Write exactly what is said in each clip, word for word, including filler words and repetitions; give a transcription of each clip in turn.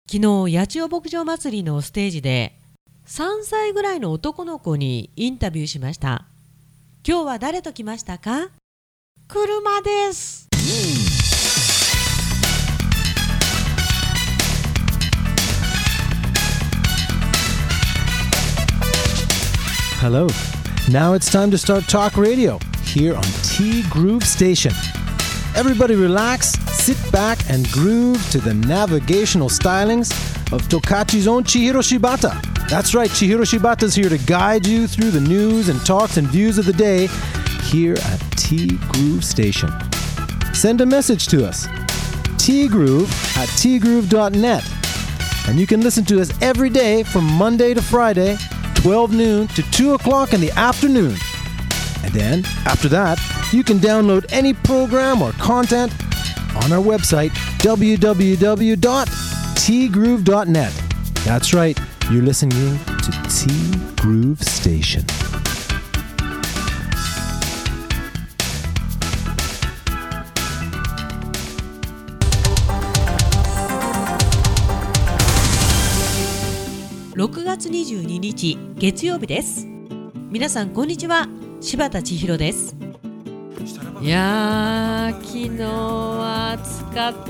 昨日八千代牧場祭りのステージでさんさいぐらいの男の子にインタビューしました。今日は誰と来ましたか？車です。 Hello. Now it's time to start Talk Radio here on T Groove Station. Everybody relax, sit back and groove to the navigational stylings of Tokachi's own Chihiro Shibata. That's right, Chihiro Shibata's here to guide you through the news and talks and views of the day here at T Groove Station. Send a message to us, tgroove at tgroove dot net. And you can listen to us every day from Monday to Friday, twelve noon to two o'clock in the afternoon. And then, after that, you can download any program or content on our website, w w w dot t groove dot net. That's right, you're listening to T Groove Station. ろくがつにじゅうににち月曜日です。皆さんこんにちは、柴田千尋です。いやー、昨日は暑かった。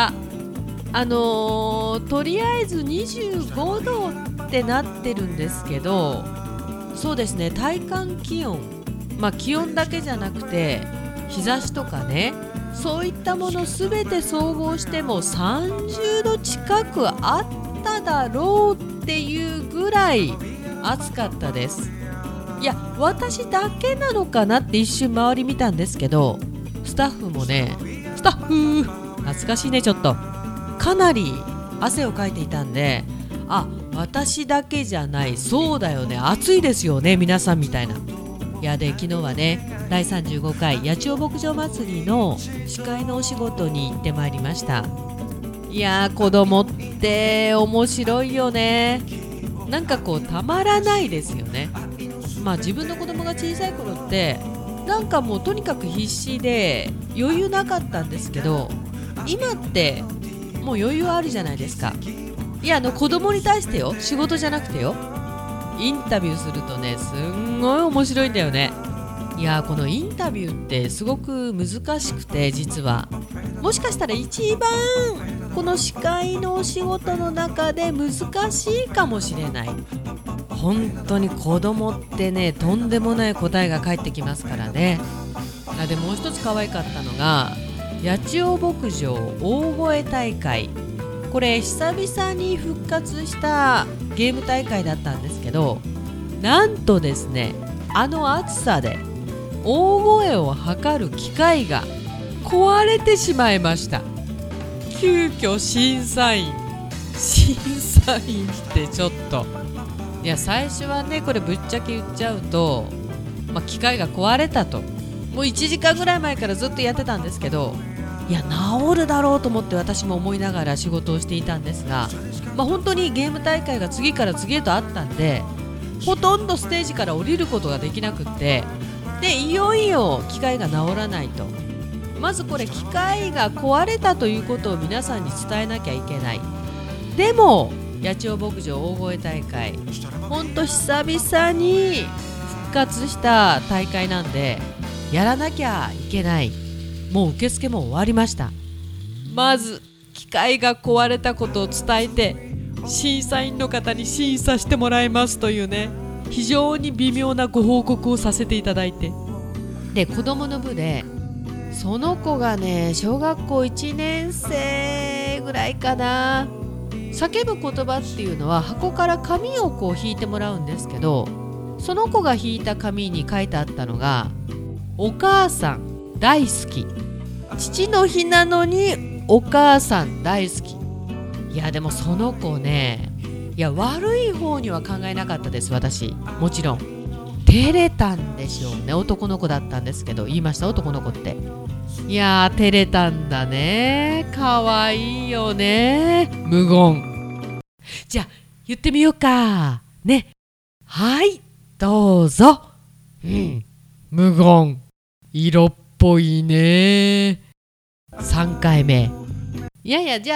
あのー、とりあえずにじゅうごどってなってるんですけど、そうですね、体感気温、まあ気温だけじゃなくて日差しとかね、そういったものすべて総合してもさんじゅうど近くあっただろうっていうぐらい暑かったです。いや、私だけなのかなって一瞬周り見たんですけど、スタッフもね、スタッフ懐かしいね、ちょっとかなり汗をかいていたんで、あ、私だけじゃない、そうだよね、暑いですよね皆さんみたいな。いやで、昨日はね、だいさんじゅうごかい八千代牧場祭りの司会のお仕事に行ってまいりました。いやー、子供って面白いよね。なんかこうたまらないですよね。まあ自分の子供が小さい頃ってなんかもうとにかく必死で余裕なかったんですけど、今ってもう余裕あるじゃないですか。いや、あの子供に対してよ、仕事じゃなくてよ、インタビューするとね、すんごい面白いんだよね。いや、このインタビューってすごく難しくて、実はもしかしたら一番この司会のお仕事の中で難しいかもしれない。本当に子供ってね、とんでもない答えが返ってきますからね。あでもう一つ可愛かったのが八千代牧場大声大会。これ久々に復活したゲーム大会だったんですけど、なんとですね、あの暑さで大声を測る機械が壊れてしまいました。急遽審査員審査員ってちょっと、いや最初はね、これぶっちゃけ言っちゃうと、まあ、機械が壊れたともういちじかんぐらい前からずっとやってたんですけど、いや治るだろうと思って私も思いながら仕事をしていたんですが、まあ、本当にゲーム大会が次から次へとあったんで、ほとんどステージから降りることができなくって、でいよいよ機械が治らないと。まずこれ機械が壊れたということを皆さんに伝えなきゃいけない。でも八千代牧場大声大会、ほんと久々に復活した大会なんでやらなきゃいけない。もう受付も終わりました。まず機械が壊れたことを伝えて審査員の方に審査してもらいますというね、非常に微妙なご報告をさせていただいて、で子供の部でその子がね、小学校いちねんせいぐらいかな。叫ぶ言葉っていうのは箱から紙をこう引いてもらうんですけど、その子が引いた紙に書いてあったのが、お母さん大好き、父の日なのにお母さん大好き。いやでもその子ね、いや悪い方には考えなかったです。私もちろん照れたんでしょうね。男の子だったんですけど、言いました、男の子って。いやー照れたんだね。かわいいよね。無言。じゃあ言ってみようかね。はい、どうぞ。うん、無言。色っぽいね。さんかいめ。いやいや、じゃあ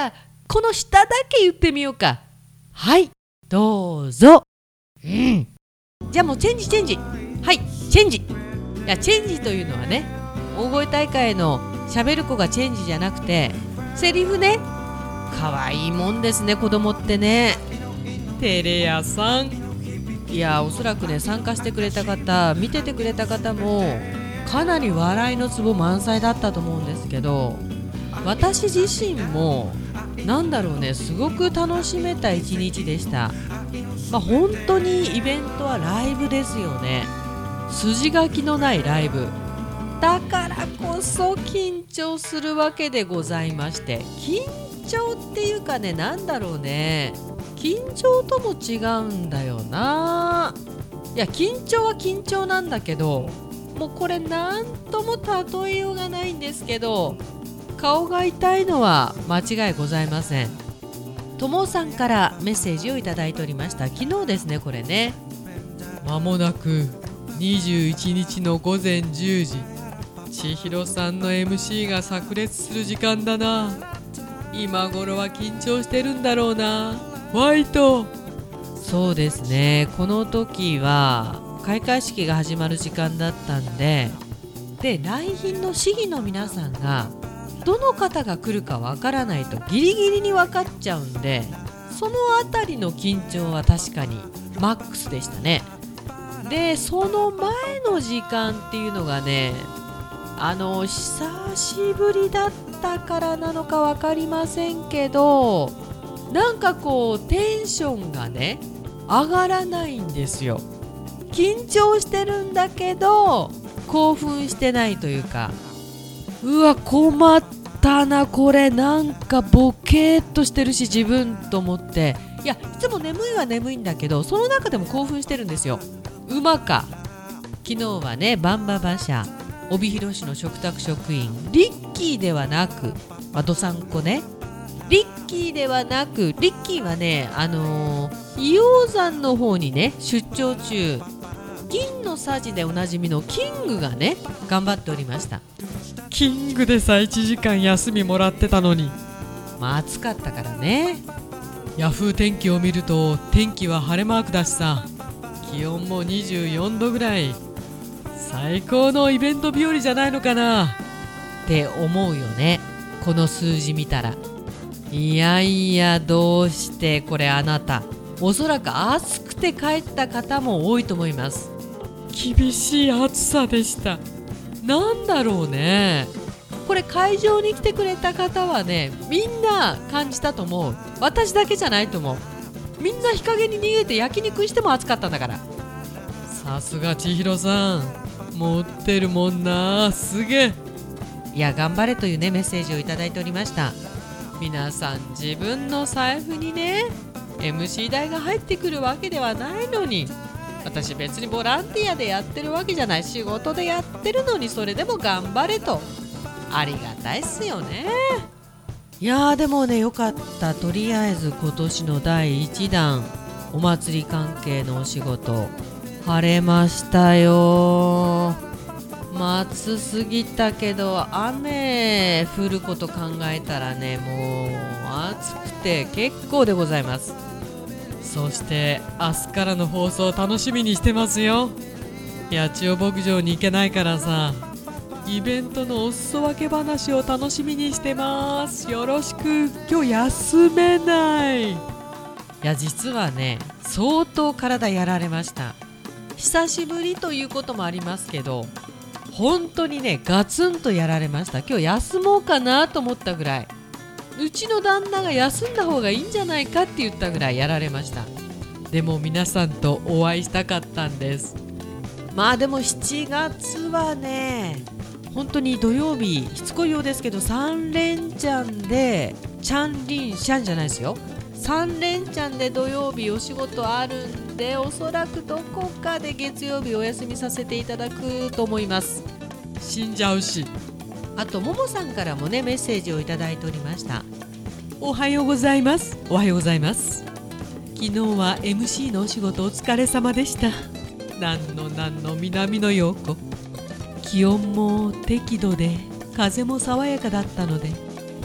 この下だけ言ってみようか。はい、どうぞ。うん。じゃあもうチェンジチェンジ。はい、チェンジ。いや、チェンジというのはね、大声大会の喋る子がチェンジじゃなくて、セリフね。かわいいもんですね、子供ってね。テレ屋さん。いや、おそらくね、参加してくれた方、見ててくれた方もかなり笑いのツボ満載だったと思うんですけど、私自身もなんだろうね、すごく楽しめた一日でした。まあ、本当にイベントはライブですよね。筋書きのないライブだからこそ緊張するわけでございまして、緊張っていうかね、なんだろうね、緊張とも違うんだよな。いや、緊張は緊張なんだけど、もうこれなんとも例えようがないんですけど、顔が痛いのは間違いございません。ともさんからメッセージをいただいておりました。昨日ですね、これね。まもなくにじゅういちにちのごぜんじゅうじ、千尋さんの エムシー が炸裂する時間だな。今頃は緊張してるんだろうな、ファイト。そうですね、この時は開会式が始まる時間だったんで、で来賓の市議の皆さんがどの方が来るかわからないとギリギリに分かっちゃうんで、そのあたりの緊張は確かにマックスでしたね。でその前の時間っていうのがね、あの久しぶりだったからなのか分かりませんけど、なんかこうテンションがね上がらないんですよ。緊張してるんだけど興奮してないというか、うわ困ったなこれ、なんかボケーっとしてるし自分と思って、いやいつも眠いは眠いんだけど、その中でも興奮してるんですよ。馬か。昨日はね、バンバ馬車帯広市の嘱託職員リッキーではなく、まあ、どさんこね、リッキーではなく、リッキーはね、あのー、硫黄山の方にね出張中、銀のさじでおなじみのキングがね頑張っておりました。キングでさいちじかん休みもらってたのに、まあ暑かったからね。ヤフー天気を見ると天気は晴れマークだしさ、気温もにじゅうよんどぐらい、最高のイベント日和じゃないのかなって思うよね、この数字見たら。いやいや、どうしてこれ、あなたおそらく暑くて帰った方も多いと思います。厳しい暑さでした。なんだろうね、これ会場に来てくれた方はねみんな感じたと思う。私だけじゃないと思う。みんな日陰に逃げて焼肉しても暑かったんだから。さすが千尋さん、持ってるもんな、すげえ。いや頑張れというねメッセージをいただいておりました。皆さん自分の財布にね エムシー 代が入ってくるわけではないのに、私別にボランティアでやってるわけじゃない、仕事でやってるのに、それでも頑張れと、ありがたいっすよね。いやーでもねよかった。とりあえず今年のだいいちだんお祭り関係のお仕事晴れましたよ。暑すぎたけど雨降ること考えたらね、もう暑くて結構でございます。そして明日からの放送楽しみにしてますよ。八千代牧場に行けないからさ、イベントのお裾分け話を楽しみにしてます。よろしく。今日休めない。いや実はね相当体やられました。久しぶりということもありますけど、本当にねガツンとやられました。今日休もうかなと思ったぐらい、うちの旦那が休んだ方がいいんじゃないかって言ったぐらいやられました。でも皆さんとお会いしたかったんです。まあでもしちがつはね本当に土曜日しつこいようですけどさん連チャンでチャンリンシャンじゃないですよ、さん連チャンで土曜日お仕事あるんで、おそらくどこかで月曜日お休みさせていただくと思います。死んじゃうし。あとももさんからもねメッセージをいただいておりました。おはようございます。おはようございます。昨日は エムシー のお仕事お疲れ様でした。なんのなんの南の陽子。気温も適度で風も爽やかだったので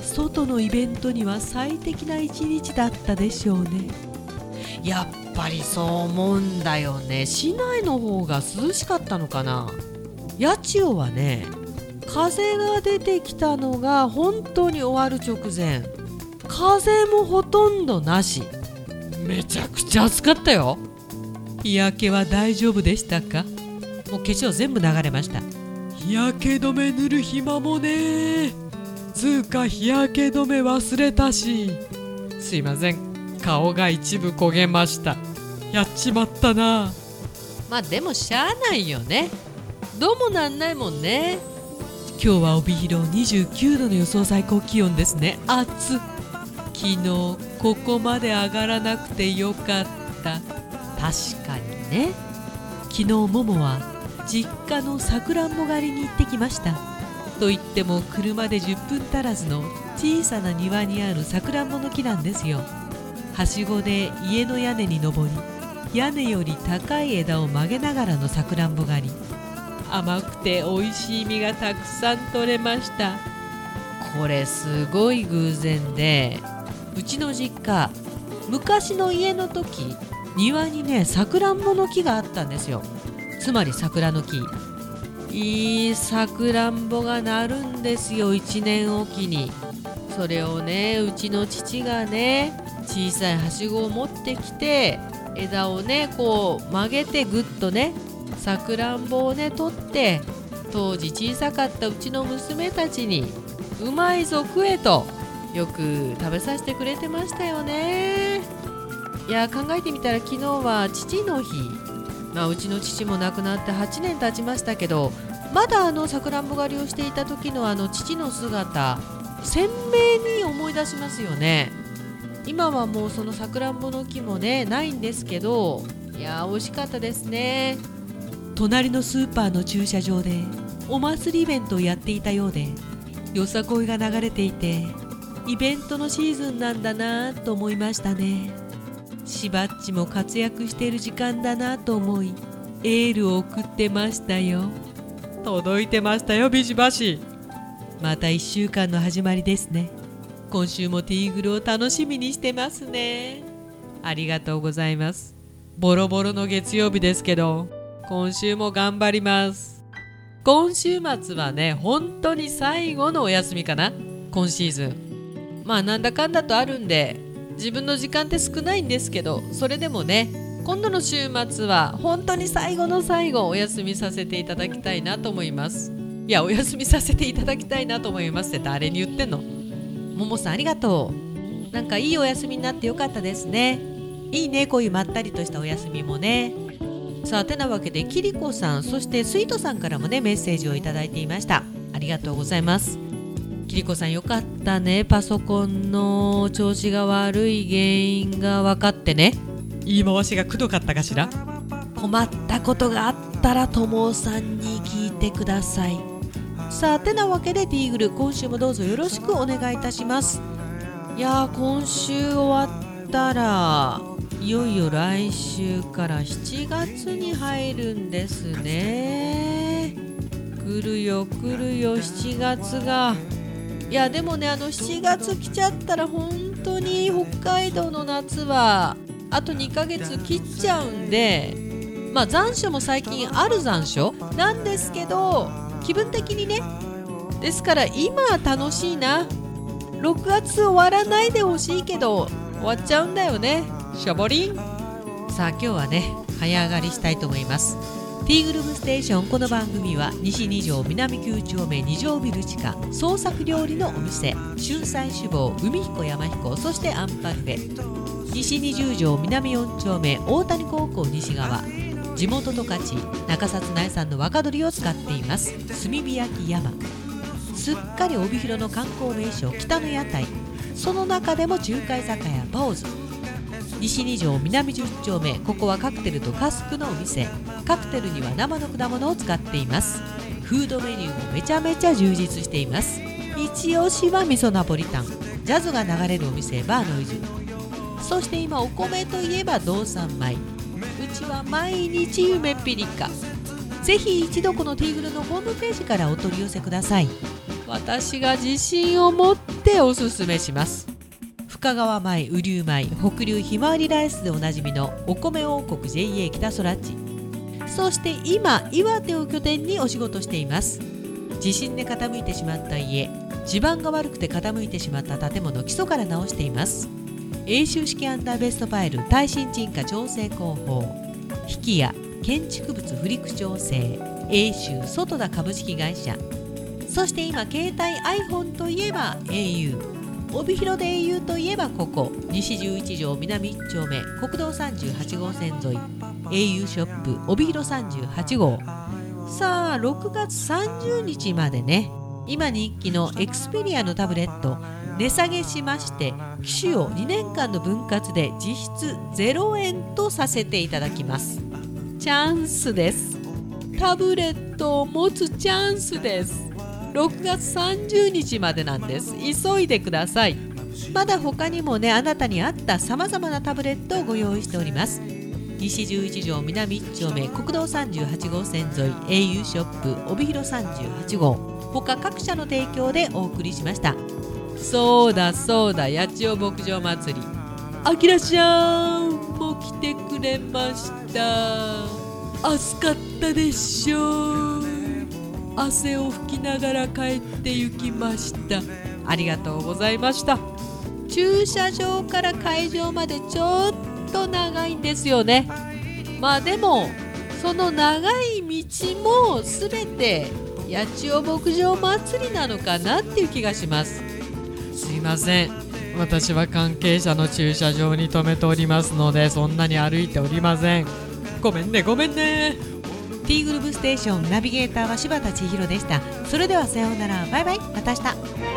外のイベントには最適な一日だったでしょうね。やっぱりそう思うんだよね。市内の方が涼しかったのかな。八千代はね、風が出てきたのが本当に終わる直前、風もほとんどなし、めちゃくちゃ暑かったよ。日焼けは大丈夫でしたか？もう化粧全部流れました。日焼け止め塗る暇もね、つうか日焼け止め忘れたし、すいません、顔が一部焦げました。やっちまったな。まあでもしゃあないよね。どうもなんないもんね。今日は帯広にじゅうきゅうどの予想最高気温ですね。暑っ。昨日ここまで上がらなくてよかった。確かにね。昨日ももは実家のさくらんぼ狩りに行ってきました。といっても車でじゅっぷん足らずの小さな庭にあるさくらんぼの木なんですよ。はしごで家の屋根に登り、屋根より高い枝を曲げながらのさくらんぼ狩り。甘くて美味しい実がたくさん取れました。これすごい偶然で、うちの実家、昔の家の時、庭にね、さくらんぼの木があったんですよ。つまり桜の木。いいさくらんぼがなるんですよ、一年おきに。それをね、うちの父がね、小さいはしごを持ってきて、枝をねこう曲げてぐっとね、さくらんぼをね取って、当時小さかったうちの娘たちにうまいぞ食えとよく食べさせてくれてましたよね。いや考えてみたら、昨日は父の日、まあ、うちの父も亡くなってはちねん経ちましたけど、まだあのさくらんぼ狩りをしていた時のあの父の姿、鮮明に思い出しますよね。今はもうそのさくらんぼの木もねないんですけど、いや美味しかったですね。隣のスーパーの駐車場でお祭りイベントをやっていたようで、よさこいが流れていて、イベントのシーズンなんだなと思いましたね。しばっちも活躍している時間だなと思い、エールを送ってましたよ。届いてましたよ、ビシバシ。またいっしゅうかんの始まりですね。今週もティーグルを楽しみにしてますね。ありがとうございます。ボロボロの月曜日ですけど、今週も頑張ります。今週末はね、本当に最後のお休みかな、今シーズン。まあなんだかんだとあるんで、自分の時間って少ないんですけど、それでもね、今度の週末は本当に最後の最後お休みさせていただきたいなと思います。いや、お休みさせていただきたいなと思いますって誰に言ってんの？ももさんありがとう。なんかいいお休みになってよかったですね。いいね、こういうまったりとしたお休みもね。さあてなわけで、きりこさん、そしてスイートさんからもねメッセージをいただいていました。ありがとうございます。きりこさん、よかったね。パソコンの調子が悪い原因が分かってね。言い回しがくどかったかしら。困ったことがあったらともさんに聞いてください。さあてなわけで、ティーグル今週もどうぞよろしくお願いいたします。いやー、今週終わったらいよいよ来週からしちがつに入るんですね。来るよ来るよしちがつが。いやでもね、あのしちがつ来ちゃったら本当に北海道の夏はあとにかげつ切っちゃうんで、まあ残暑も最近ある残暑なんですけど、気分的にね、ですから今は楽しいな。ろくがつ終わらないでほしいけど終わっちゃうんだよね、しょぼりん。さあ今日はね早上がりしたいと思います。ティーグルームステーション。この番組は西に条南きゅう丁目に条ビル地下創作料理のお店春菜志望海彦山彦、そしてアンパルフェ、西にじゅう条南よん丁目大谷高校西側、地元十勝中札内産の若鶏を使っています炭火焼き山。すっかり帯広の観光名所北の屋台、その中でも中華居酒屋パオズ。西に条南じゅう丁目、ここはカクテルとカスクのお店。カクテルには生の果物を使っています。フードメニューもめちゃめちゃ充実しています。一押しは味噌ナポリタン、ジャズが流れるお店バーノイズ。そして今お米といえば道産米、うちは毎日夢ピリカ。ぜひ一度このティーグルのホームページからお取り寄せください。 私が自信を持っておすすめします。深川米、雨竜米、北流ひまわりライスでおなじみのお米王国 ジェイエー 北空地。そして今、岩手を拠点にお仕事しています。地震で傾いてしまった家、地盤が悪くて傾いてしまった建物、基礎から直しています。永修式アンダーベストファイル耐震沈下調整工法、引き屋建築物不陸調整、永修外田株式会社。そして今、携帯 iPhone といえば エーユー、帯広で エーユー といえばここ西じゅういち条南いっ丁目国道さんじゅうはち号線沿い エーユー ショップ帯広さんじゅうはち号。さあろくがつさんじゅうにちまでね、今人気のエクスペリアのタブレット値下げしまして、機種をにねんかんの分割で実質ゼロえんとさせていただきます。チャンスです。タブレットを持つチャンスです。ろくがつさんじゅうにちまでなんです。急いでください。まだ他にもね、あなたに合ったさまざまなタブレットをご用意しております。西じゅういち条南いっ丁目国道さんじゅうはち号線沿い エーユー ショップ帯広さんじゅうはち号、他各社の提供でお送りしました。そうだそうだ、八千代牧場祭り、あきらちゃんも来てくれました。暑かったでしょう。汗を拭きながら帰って行きました。ありがとうございました。駐車場から会場までちょっと長いんですよね。まあでもその長い道もすべて八千代牧場祭りなのかなっていう気がします。すいません、私は関係者の駐車場に停めておりますので、そんなに歩いておりません。ごめんねごめんね。 T グループステーションナビゲーターは柴田千尋でした。それではさようなら、バイバイ、また明日。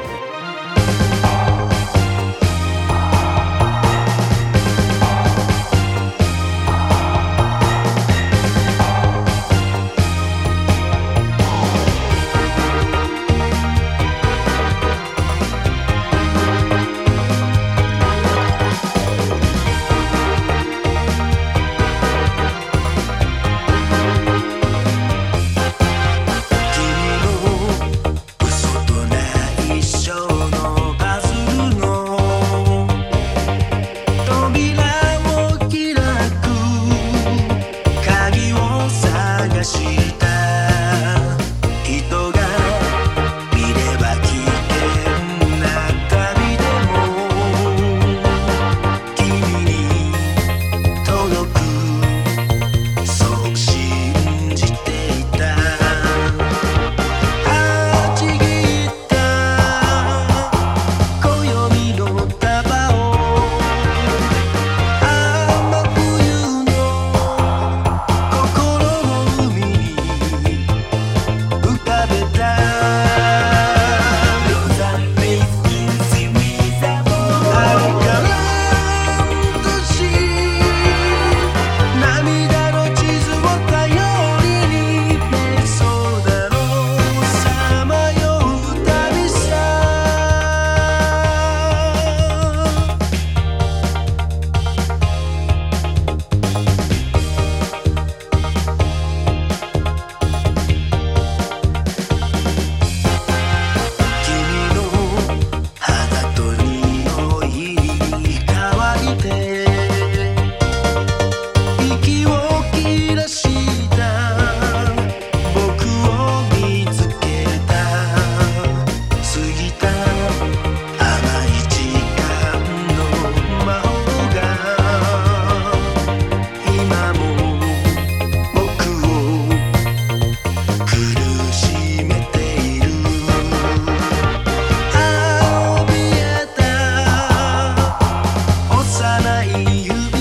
幼い指